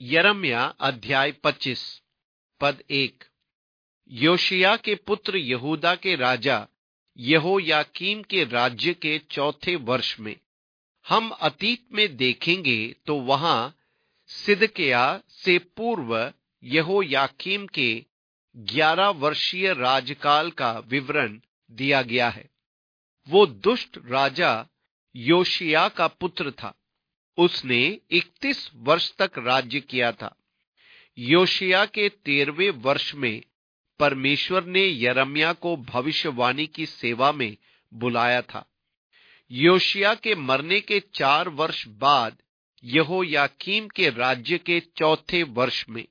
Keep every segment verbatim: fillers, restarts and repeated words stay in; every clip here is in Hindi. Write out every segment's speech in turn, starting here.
यिर्मयाह अध्याय पच्चीस पद एक। योशिय्याह के पुत्र यहूदा के राजा यहोयाकीम के राज्य के चौथे वर्ष में, हम अतीत में देखेंगे तो वहां सिदकिय्याह से पूर्व यहोयाकीम के ग्यारह वर्षीय राजकाल का विवरण दिया गया है। वो दुष्ट राजा योशिय्याह का पुत्र था। उसने इकतीस वर्ष तक राज्य किया था। योशिय्याह के तेरहवें वर्ष में परमेश्वर ने यिर्मयाह को भविष्यवाणी की सेवा में बुलाया था। योशिय्याह के मरने के चार वर्ष बाद यहोयाकीम के राज्य के चौथे वर्ष में।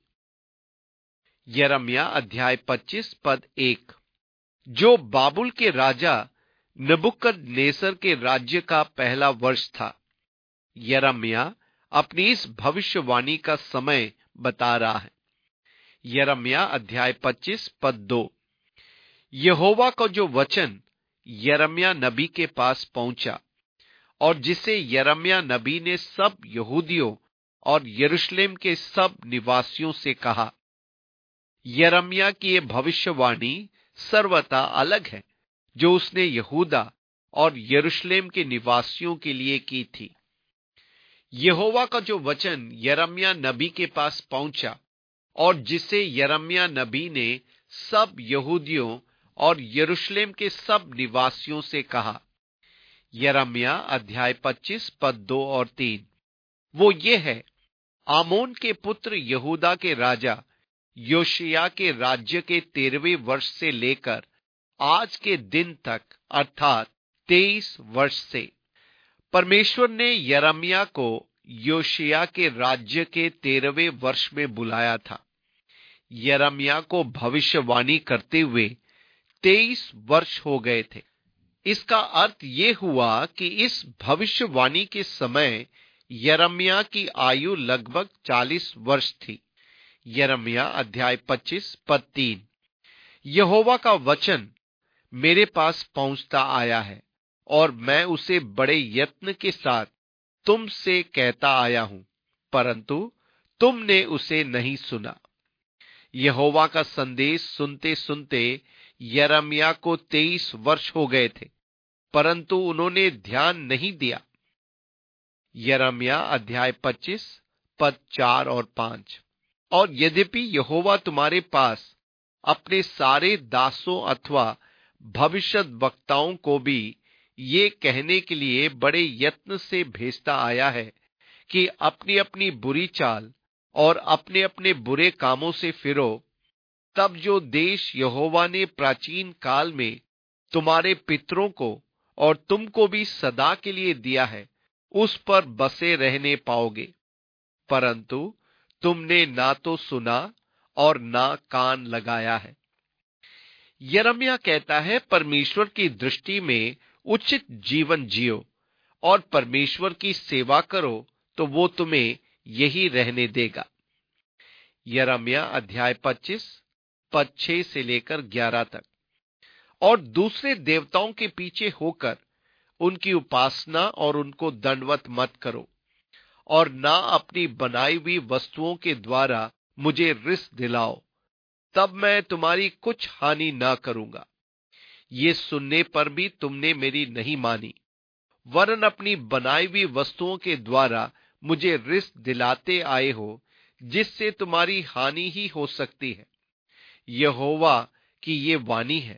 यिर्मयाह अध्याय पच्चीस पद एक। जो बाबुल के राजा नबूकदनेस्सर के राज्य का पहला वर्ष था। यिर्मयाह अपनी इस भविष्यवाणी का समय बता रहा है। यिर्मयाह अध्याय पच्चीस पद दो। यहोवा का जो वचन यिर्मयाह नबी के पास पहुंचा और जिसे यिर्मयाह नबी ने सब यहूदियों और यरूशलेम के सब निवासियों से कहा। यिर्मयाह की यह भविष्यवाणी सर्वथा अलग है जो उसने यहूदा और यरूशलेम के निवासियों के लिए की थी। यहोवा का जो वचन यिर्मयाह नबी के पास पहुंचा और जिसे यिर्मयाह नबी ने सब यहूदियों और यरूशलेम के सब निवासियों से कहा। यिर्मयाह अध्याय पच्चीस पद दो और तीन। वो ये है, आमोन के पुत्र यहूदा के राजा योशिय्याह के राज्य के तेरहवें वर्ष से लेकर आज के दिन तक अर्थात तेईस वर्ष से परमेश्वर ने यिर्मयाह को योशिय्याह के राज्य के तेरहवें वर्ष में बुलाया था। यिर्मयाह को भविष्यवाणी करते हुए तेईस वर्ष हो गए थे। इसका अर्थ ये हुआ कि इस भविष्यवाणी के समय यिर्मयाह की आयु लगभग चालीस वर्ष थी। यिर्मयाह अध्याय पच्चीस पद तीन। यहोवा का वचन मेरे पास पहुंचता आया है और मैं उसे बड़े यत्न के साथ तुमसे कहता आया हूं, परंतु तुमने उसे नहीं सुना। यहोवा का संदेश सुनते सुनते यिर्मयाह को तेईस वर्ष हो गए थे, परंतु उन्होंने ध्यान नहीं दिया। यिर्मयाह अध्याय पच्चीस पद चार और पांच। और यद्यपि यहोवा तुम्हारे पास अपने सारे दासों अथवा भविष्यद्वक्ताओं को भी ये कहने के लिए बड़े यत्न से भेजता आया है कि अपनी अपनी बुरी चाल और अपने अपने बुरे कामों से फिरो, तब जो देश यहोवा ने प्राचीन काल में तुम्हारे पितरों को और तुमको भी सदा के लिए दिया है, उस पर बसे रहने पाओगे। परंतु तुमने ना तो सुना और ना कान लगाया है। यिर्मयाह कहता है, परमेश्वर की दृष्टि में उचित जीवन जियो और परमेश्वर की सेवा करो तो वो तुम्हें यही रहने देगा। यिर्मयाह अध्याय पच्चीस पद छह से लेकर ग्यारह तक। और दूसरे देवताओं के पीछे होकर उनकी उपासना और उनको दंडवत मत करो और ना अपनी बनाई हुई वस्तुओं के द्वारा मुझे रिस दिलाओ, तब मैं तुम्हारी कुछ हानि ना करूंगा। ये सुनने पर भी तुमने मेरी नहीं मानी, वरन अपनी बनाई हुई वस्तुओं के द्वारा मुझे रिस दिलाते आए हो, जिससे तुम्हारी हानि ही हो सकती है। यहोवा की ये वाणी है।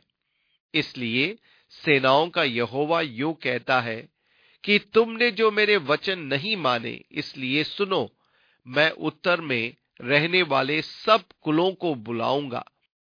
इसलिए सेनाओं का यहोवा यूं कहता है कि तुमने जो मेरे वचन नहीं माने, इसलिए सुनो, मैं उत्तर में रहने वाले सब कुलों को बुलाऊंगा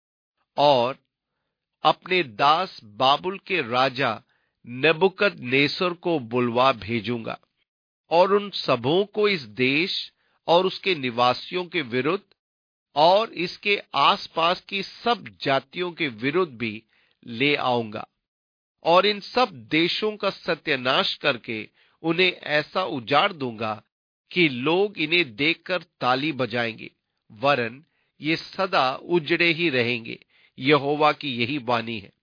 और अपने दास बाबुल के राजा नबूकदनेस्सर को बुलवा भेजूंगा और उन सबों को इस देश और उसके निवासियों के विरुद्ध और इसके आसपास की सब जातियों के विरुद्ध भी ले आऊंगा और इन सब देशों का सत्यानाश करके उन्हें ऐसा उजाड़ दूंगा कि लोग इन्हें देखकर ताली बजाएंगे, वरन ये सदा उजड़े ही रहेंगे। यहोवा की यही वाणी है।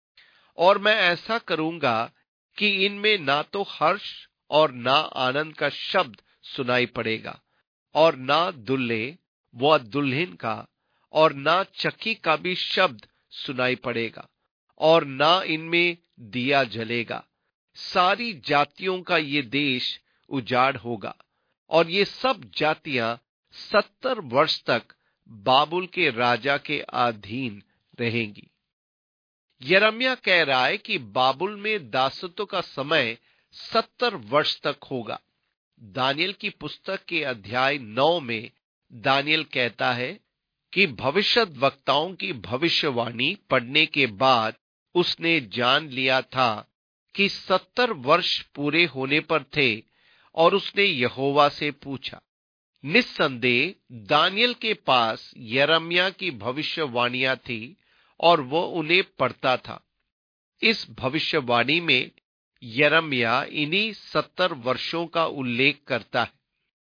और मैं ऐसा करूंगा कि इनमें ना तो हर्ष और ना आनंद का शब्द सुनाई पड़ेगा और ना दुल्हे व दुल्हन का और ना चक्की का भी शब्द सुनाई पड़ेगा, और ना इनमें दिया जलेगा। सारी जातियों का ये देश उजाड़ होगा, और ये सब जातियां सत्तर वर्ष तक बाबुल के राजा के अधीन रहेंगी। यिर्मयाह कह रहा है कि बाबुल में दासत्व का समय सत्तर वर्ष तक होगा। दानियल की पुस्तक के अध्याय नौ में दानियल कहता है कि भविष्यत वक्ताओं की भविष्यवाणी पढ़ने के बाद उसने जान लिया था कि सत्तर वर्ष पूरे होने पर थे, और उसने यहोवा से पूछा। निस्संदेह दानियल के पास यिर्मयाह की भविष्यवाणियां थी और वो उन्हें पढ़ता था। इस भविष्यवाणी में यिर्मयाह इन्हीं सत्तर वर्षों का उल्लेख करता है।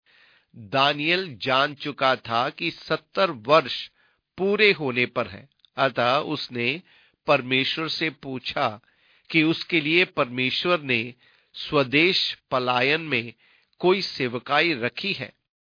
दानियल जान चुका था कि सत्तर वर्ष पूरे होने पर है, अतः उसने परमेश्वर से पूछा कि उसके लिए परमेश्वर ने स्वदेश पलायन में कोई सेवकाई रखी है।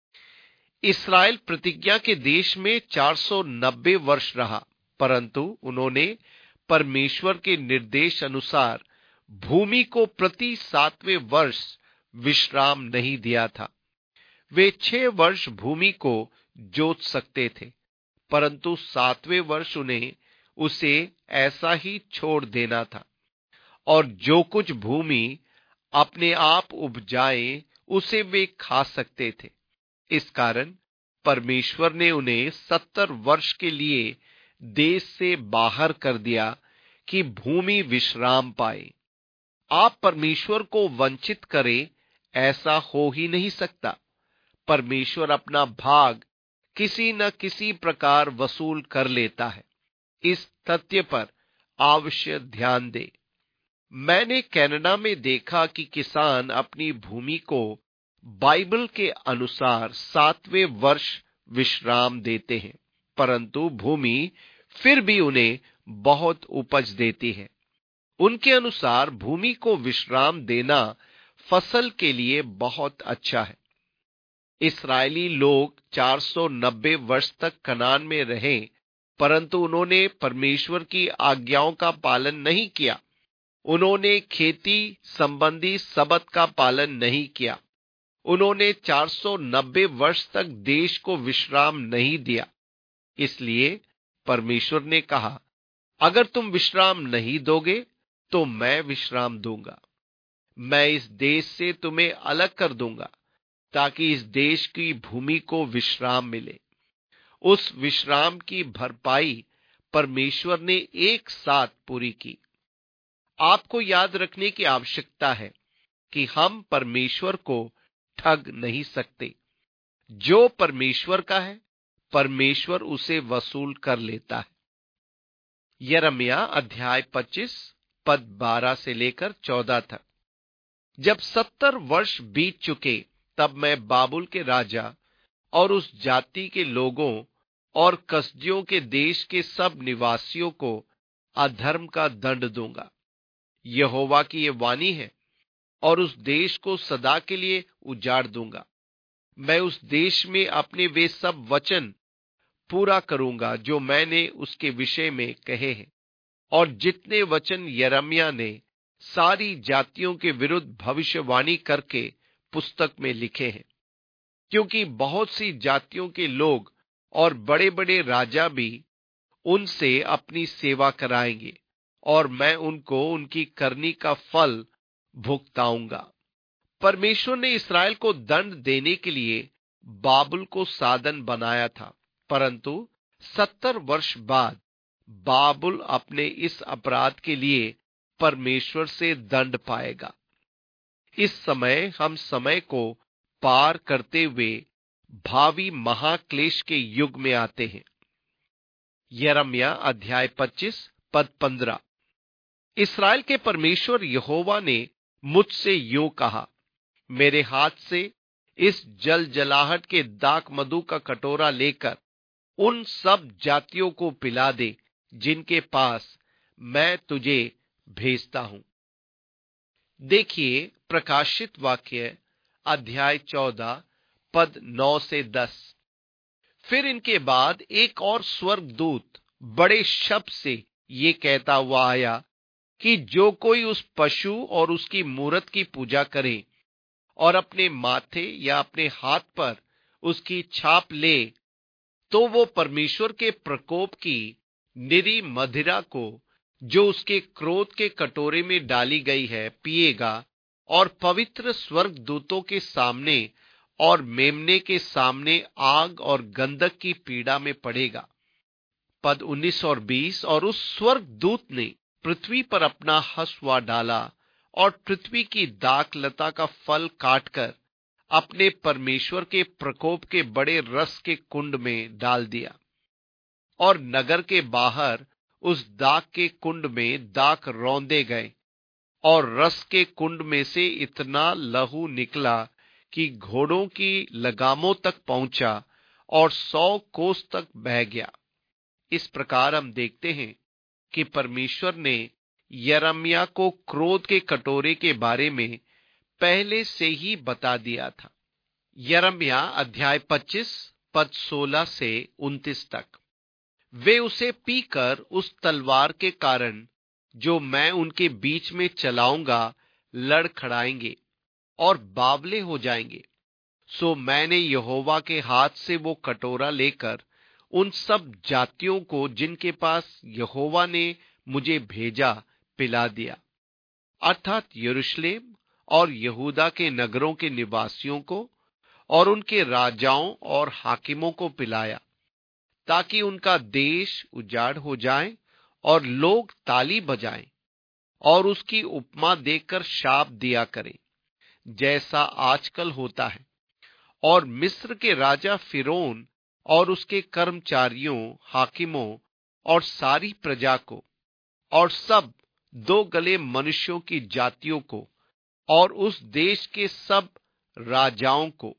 इस्राएल प्रतिज्ञा के देश में चार सौ नब्बे वर्ष रहा, परंतु उन्होंने परमेश्वर के निर्देश अनुसार भूमि को प्रति सातवें वर्ष विश्राम नहीं दिया था। वे छह वर्ष भूमि को जोत सकते थे, परंतु सातवें वर्ष उन्हें उसे ऐसा ही छोड़ देना था, और जो कुछ भूमि अपने आप उपजाए उसे वे खा सकते थे। इस कारण परमेश्वर ने उन्हें सत्तर वर्ष के लिए देश से बाहर कर दिया कि भूमि विश्राम पाए। आप परमेश्वर को वंचित करें, ऐसा हो ही नहीं सकता। परमेश्वर अपना भाग किसी न किसी प्रकार वसूल कर लेता है। इस तथ्य पर अवश्य ध्यान दें। मैंने कनाडा में देखा कि किसान अपनी भूमि को बाइबल के अनुसार सातवें वर्ष विश्राम देते हैं, परंतु भूमि फिर भी उन्हें बहुत उपज देती है। उनके अनुसार भूमि को विश्राम देना फसल के लिए बहुत अच्छा है। इस्राएली लोग चार सौ नब्बे वर्ष तक कनान में रहे, परंतु उन्होंने परमेश्वर की आज्ञाओं का पालन नहीं किया। उन्होंने खेती संबंधी सबत का पालन नहीं किया। उन्होंने चार सौ नब्बे वर्ष तक देश को विश्राम नहीं दिया। इसलिए परमेश्वर ने कहा, अगर तुम विश्राम नहीं दोगे तो मैं विश्राम दूंगा। मैं इस देश से तुम्हें अलग कर दूंगा, ताकि इस देश की भूमि को विश्राम मिले। उस विश्राम की भरपाई परमेश्वर ने एक साथ पूरी की। आपको याद रखने की आवश्यकता है कि हम परमेश्वर को ठग नहीं सकते। जो परमेश्वर का है, परमेश्वर उसे वसूल कर लेता है। यिर्मयाह अध्याय पच्चीस पद बारह से लेकर चौदह तक। जब सत्तर वर्ष बीत चुके, तब मैं बाबुल के राजा और उस जाति के लोगों और कसदियों के देश के सब निवासियों को अधर्म का दंड दूंगा। यहोवा की ये वाणी है, और उस देश को सदा के लिए उजाड़ दूंगा। मैं उस देश में अपने वे सब वचन पूरा करूंगा जो मैंने उसके विषय में कहे हैं, और जितने वचन यिर्मयाह ने सारी जातियों के विरुद्ध भविष्यवाणी करके पुस्तक में लिखे हैं। क्योंकि बहुत सी जातियों के लोग और बड़े बड़े राजा भी उनसे अपनी सेवा कराएंगे, और मैं उनको उनकी करनी का फल भुगताऊंगा। परमेश्वर ने इस्राएल को दंड देने के लिए बाबुल को साधन बनाया था, परंतु सत्तर वर्ष बाद बाबुल अपने इस अपराध के लिए परमेश्वर से दंड पाएगा। इस समय हम समय को पार करते हुए भावी महाक्लेश के युग में आते हैं। यिर्मयाह अध्याय पच्चीस पद पंद्रह। इस्राएल के परमेश्वर यहोवा ने मुझसे यूं कहा, मेरे हाथ से इस जल जलाहट के दाक मधु का कटोरा लेकर उन सब जातियों को पिला दे जिनके पास मैं तुझे भेजता हूं। देखिए प्रकाशित वाक्य अध्याय चौदह पद नौ से दस। फिर इनके बाद एक और स्वर्गदूत बड़े शब्द से ये कहता हुआ आया कि जो कोई उस पशु और उसकी मूरत की पूजा करे और अपने माथे या अपने हाथ पर उसकी छाप ले, तो वो परमेश्वर के प्रकोप की निरी मदिरा को जो उसके क्रोध के कटोरे में डाली गई है पिएगा और पवित्र स्वर्गदूतों के सामने और मेमने के सामने आग और गंधक की पीड़ा में पड़ेगा। पद उन्नीस और बीस। और उस स्वर्गदूत ने पृथ्वी पर अपना हसुआ डाला और पृथ्वी की दाख लता का फल काटकर अपने परमेश्वर के प्रकोप के बड़े रस के कुंड में डाल दिया। और नगर के बाहर उस दाख के कुंड में दाख रौंदे गए और रस के कुंड में से इतना लहू निकला कि घोड़ों की लगामों तक पहुंचा और सौ कोस तक बह गया। इस प्रकार हम देखते हैं कि परमेश्वर ने यिर्मयाह को क्रोध के कटोरे के बारे में पहले से ही बता दिया था। यिर्मयाह अध्याय पच्चीस पद सोलह से उनतीस तक। वे उसे पीकर उस तलवार के कारण जो मैं उनके बीच में चलाऊंगा लड़खड़ाएंगे और बावले हो जाएंगे। सो मैंने यहोवा के हाथ से वो कटोरा लेकर उन सब जातियों को जिनके पास यहोवा ने मुझे भेजा पिला दिया, अर्थात यरूशलेम और यहूदा के नगरों के निवासियों को और उनके राजाओं और हाकिमों को पिलाया, ताकि उनका देश उजाड़ हो जाए और लोग ताली बजाएं और उसकी उपमा देकर शाप दिया करें, जैसा आजकल होता है। और मिस्र के राजा फिरौन और उसके कर्मचारियों, हाकिमों और सारी प्रजा को और सब दो गले मनुष्यों की जातियों को और उस देश के सब राजाओं को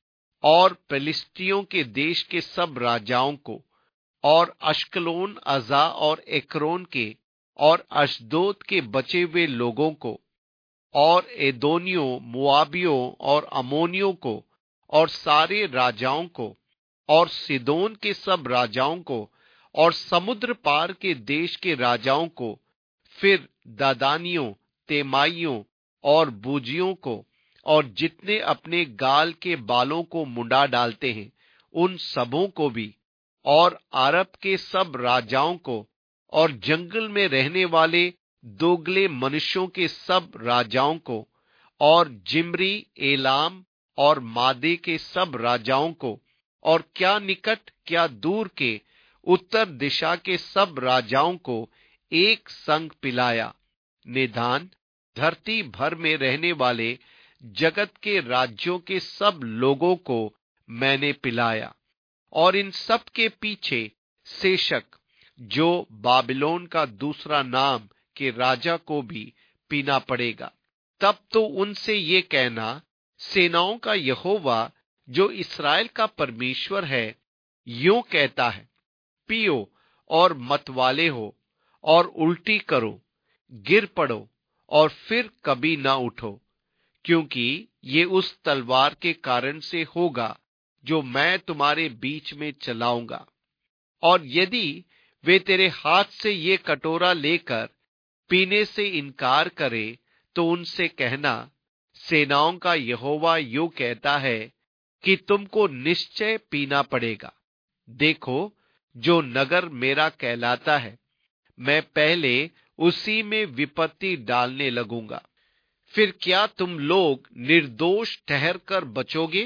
और फिलिस्तियों के देश के सब राजाओं को और अश्कलोन, अजा और एक्रोन के और अश्दोद के बचे हुए लोगों को और एदोनियों, मुआबियों और अमोनियों को और सारे राजाओं को और सिदोन के सब राजाओं को और समुद्र पार के देश के राजाओं को, फिर दादानियों, तेमाइयों और बूजियों को और जितने अपने गाल के बालों को मुंडा डालते हैं उन सबों को भी, और अरब के सब राजाओं को और जंगल में रहने वाले दोगले मनुष्यों के सब राजाओं को और जिम्री, एलाम और मादे के सब राजाओं को और क्या निकट क्या दूर के उत्तर दिशा के सब राजाओं को एक संग पिलाया। निदान धरती भर में रहने वाले जगत के राज्यों के सब लोगों को मैंने पिलाया। और इन सब के पीछे शेशक, जो बाबिलोन का दूसरा नाम के राजा को भी पीना पड़ेगा। तब तो उनसे ये कहना, सेनाओं का यहोवा जो इस्राएल का परमेश्वर है यूं कहता है, पियो और मतवाले हो और उल्टी करो, गिर पड़ो और फिर कभी ना उठो, क्योंकि ये उस तलवार के कारण से होगा जो मैं तुम्हारे बीच में चलाऊंगा। और यदि वे तेरे हाथ से ये कटोरा लेकर पीने से इनकार करे तो उनसे कहना, सेनाओं का यहोवा यूं कहता है कि तुमको निश्चय पीना पड़ेगा। देखो, जो नगर मेरा कहलाता है, मैं पहले उसी में विपत्ति डालने लगूंगा। फिर क्या तुम लोग निर्दोष ठहरकर बचोगे?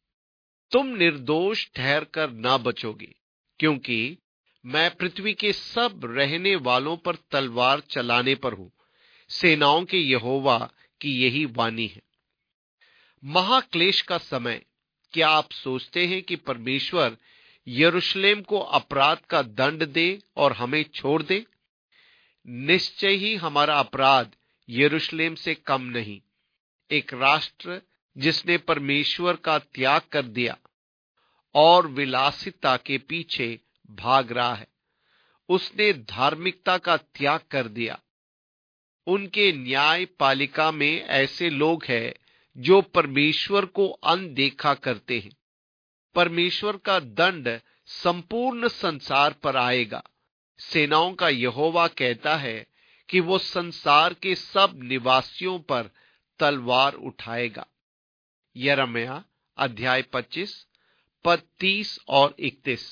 तुम निर्दोष ठहरकर ना बचोगे, क्योंकि मैं पृथ्वी के सब रहने वालों पर तलवार चलाने पर हूं। सेनाओं के यहोवा की यही वाणी है। महाक्लेश का समय। क्या आप सोचते हैं कि परमेश्वर यरूशलेम को अपराध का दंड दे और हमें छोड़ दे? निश्चय ही हमारा अपराध यरूशलेम से कम नहीं। एक राष्ट्र जिसने परमेश्वर का त्याग कर दिया और विलासिता के पीछे भाग रहा है, उसने धार्मिकता का त्याग कर दिया। उनके न्याय पालिका में ऐसे लोग हैं जो परमेश्वर को अनदेखा करते हैं। परमेश्वर का दंड संपूर्ण संसार पर आएगा। सेनाओं का यहोवा कहता है कि वो संसार के सब निवासियों पर तलवार उठाएगा। यिर्मयाह अध्याय पच्चीस पद तीस और इकतीस।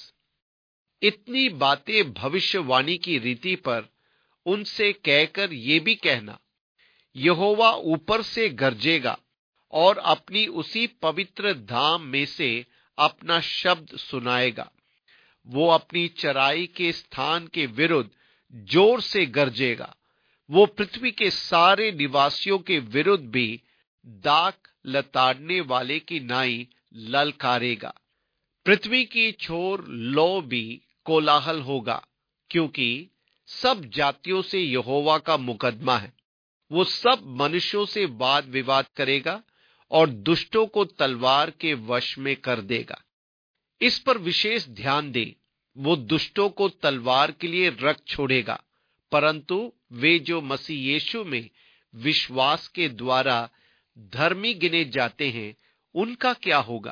इतनी बातें भविष्यवाणी की रीति पर उनसे कहकर ये भी कहना, यहोवा ऊपर से गरजेगा और अपनी उसी पवित्र धाम में से अपना शब्द सुनाएगा। वो अपनी चराई के स्थान के विरुद्ध जोर से गरजेगा। वो पृथ्वी के सारे निवासियों के विरुद्ध भी दाख लताड़ने वाले की नाई ललकारेगा। पृथ्वी की छोर लो भी कोलाहल होगा, क्योंकि सब जातियों से यहोवा का मुकदमा है। वो सब मनुष्यों से वाद विवाद करेगा और दुष्टों को तलवार के वश में कर देगा। इस पर विशेष ध्यान दें, वो दुष्टों को तलवार के लिए रख छोड़ेगा, परंतु वे जो मसीह यीशु में विश्वास के द्वारा धर्मी गिने जाते हैं, उनका क्या होगा?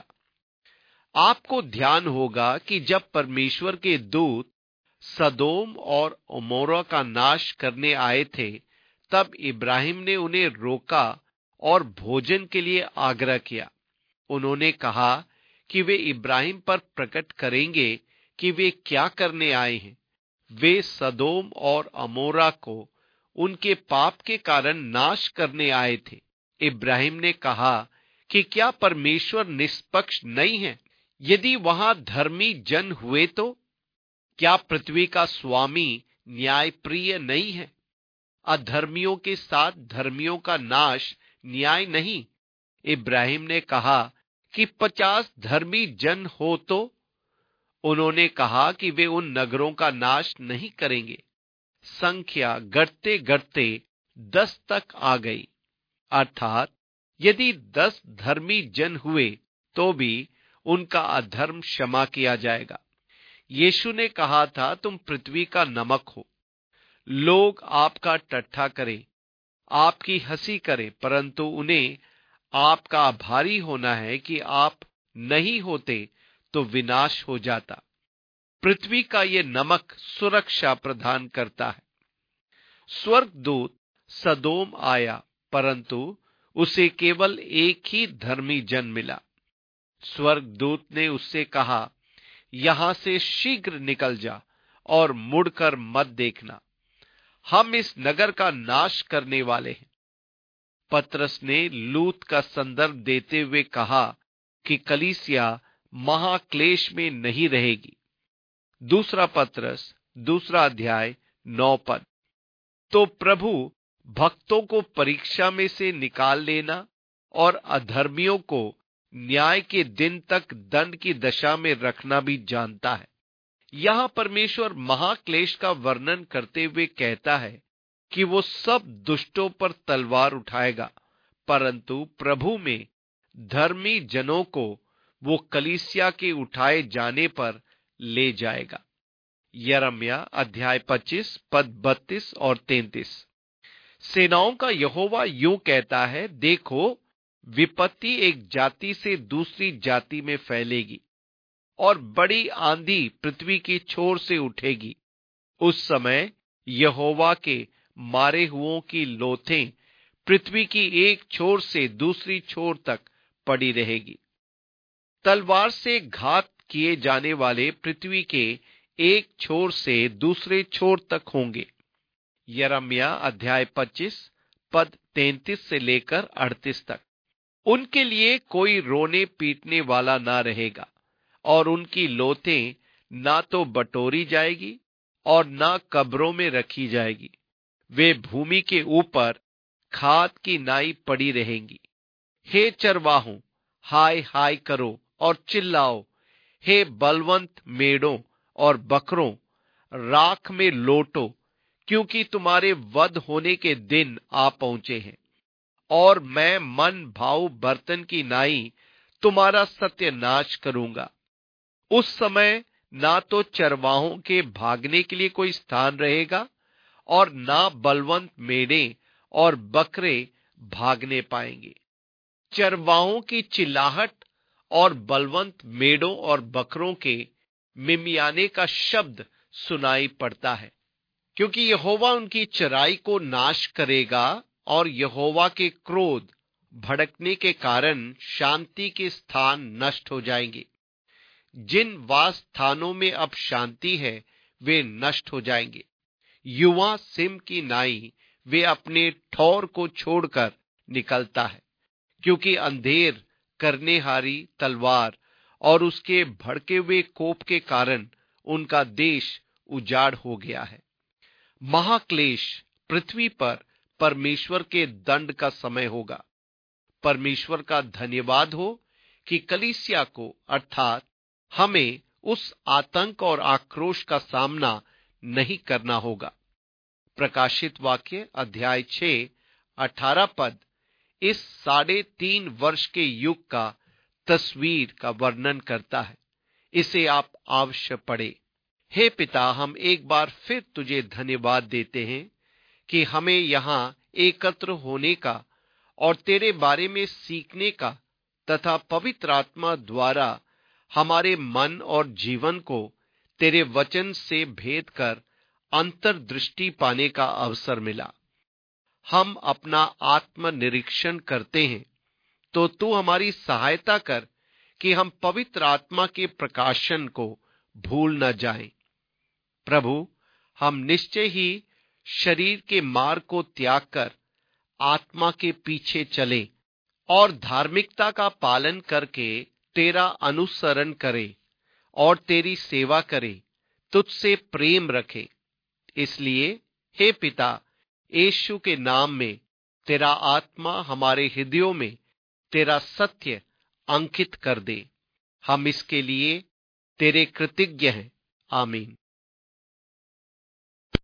आपको ध्यान होगा कि जब परमेश्वर के दूत सदोम और अमोरा का नाश करने आए थे, तब इब्राहिम ने उन्हें रोका और भोजन के लिए आग्रह किया। उन्होंने कहा कि वे इब्राहिम पर प्रकट करेंगे कि वे क्या करने आए हैं। वे सदोम और अमोरा को उनके पाप के कारण नाश करने आए थे। इब्राहिम ने कहा कि क्या परमेश्वर निष्पक्ष नहीं है? यदि वहां धर्मी जन हुए तो क्या पृथ्वी का स्वामी न्यायप्रिय नहीं है? अधर्मियों के साथ धर्मियों का नाश न्याय नहीं। इब्राहिम ने कहा कि पचास धर्मी जन हो तो? उन्होंने कहा कि वे उन नगरों का नाश नहीं करेंगे। संख्या घटते घटते दस तक आ गई, अर्थात यदि दस धर्मी जन हुए तो भी उनका अधर्म क्षमा किया जाएगा। यीशु ने कहा था, तुम पृथ्वी का नमक हो। लोग आपका टट्ठा करें, आपकी हंसी करें, परंतु उन्हें आपका आभारी होना है कि आप नहीं होते तो विनाश हो जाता। पृथ्वी का ये नमक सुरक्षा प्रदान करता है। स्वर्गदूत सदोम आया, परंतु उसे केवल एक ही धर्मी जन मिला। स्वर्गदूत ने उससे कहा, यहां से शीघ्र निकल जा और मुड़कर मत देखना, हम इस नगर का नाश करने वाले हैं। पतरस ने लूत का संदर्भ देते हुए कहा कि कलीसिया महाक्लेश में नहीं रहेगी। दूसरा पतरस दूसरा अध्याय नौ पद। तो प्रभु भक्तों को परीक्षा में से निकाल लेना और अधर्मियों को न्याय के दिन तक दंड की दशा में रखना भी जानता है। यहां परमेश्वर महाक्लेश का वर्णन करते हुए कहता है कि वो सब दुष्टों पर तलवार उठाएगा, परंतु प्रभु में धर्मी जनों को वो कलीसिया के उठाए जाने पर ले जाएगा। यिर्मयाह अध्याय पच्चीस पद बत्तीस और तैंतीस। सेनाओं का यहोवा यूं कहता है, देखो विपत्ति एक जाति से दूसरी जाति में फैलेगी और बड़ी आंधी पृथ्वी की छोर से उठेगी। उस समय यहोवा के मारे हुओं की लोथें पृथ्वी की एक छोर से दूसरी छोर तक पड़ी रहेगी। तलवार से घात किए जाने वाले पृथ्वी के एक छोर से दूसरे छोर तक होंगे। यिर्मयाह अध्याय पच्चीस पद तैंतीस से लेकर अड़तीस तक। उनके लिए कोई रोने पीटने वाला ना रहेगा और उनकी लोथें ना तो बटोरी जाएगी और ना कब्रों में रखी जाएगी। वे भूमि के ऊपर खाद की नाई पड़ी रहेंगी। हे चरवाहों, हाय हाय करो और चिल्लाओ। हे बलवंत मेढ़ों और बकरों, राख में लोटो, क्योंकि तुम्हारे वध होने के दिन आ पहुंचे हैं। और मैं मन भाव बर्तन की नाई तुम्हारा सत्यानाश करूंगा। उस समय ना तो चरवाहों के भागने के लिए कोई स्थान रहेगा और ना बलवंत मेढ़े और बकरे भागने पाएंगे। चरवाहों की चिल्लाहट और बलवंत मेढ़ों और बकरों के मिमियाने का शब्द सुनाई पड़ता है, क्योंकि यहोवा उनकी चराई को नाश करेगा और यहोवा के क्रोध भड़कने के कारण शांति के स्थान नष्ट हो जाएंगे। जिन वास स्थानों में अब शांति है वे नष्ट हो जाएंगे। युवा सिम की नाई वे अपने ठौर को छोड़कर निकलता है, क्योंकि अंधेर करनेहारी तलवार और उसके भड़के हुए कोप के कारण उनका देश उजाड़ हो गया है। महाक्लेश पृथ्वी पर परमेश्वर के दंड का समय होगा। परमेश्वर का धन्यवाद हो कि कलीसिया को अर्थात हमें उस आतंक और आक्रोश का सामना नहीं करना होगा। प्रकाशित वाक्य अध्याय छह अठारह पद इस साढ़े तीन वर्ष के युग का तस्वीर का वर्णन करता है। इसे आप अवश्य पढ़ें। हे पिता, हम एक बार फिर तुझे धन्यवाद देते हैं कि हमें यहाँ एकत्र होने का और तेरे बारे में सीखने का तथा पवित्र आत्मा द्वारा हमारे मन और जीवन को तेरे वचन से भेद कर अंतर्दृष्टि पाने का अवसर मिला। हम अपना आत्मनिरीक्षण करते हैं तो तू हमारी सहायता कर कि हम पवित्र आत्मा के प्रकाशन को भूल न जाएं। प्रभु, हम निश्चय ही शरीर के मार्ग को त्याग कर आत्मा के पीछे चलें और धार्मिकता का पालन करके तेरा अनुसरण करें और तेरी सेवा करें, तुझसे प्रेम रखें। इसलिए हे पिता, यीशु के नाम में तेरा आत्मा हमारे हृदयों में तेरा सत्य अंकित कर दे। हम इसके लिए तेरे कृतज्ञ हैं। आमीन।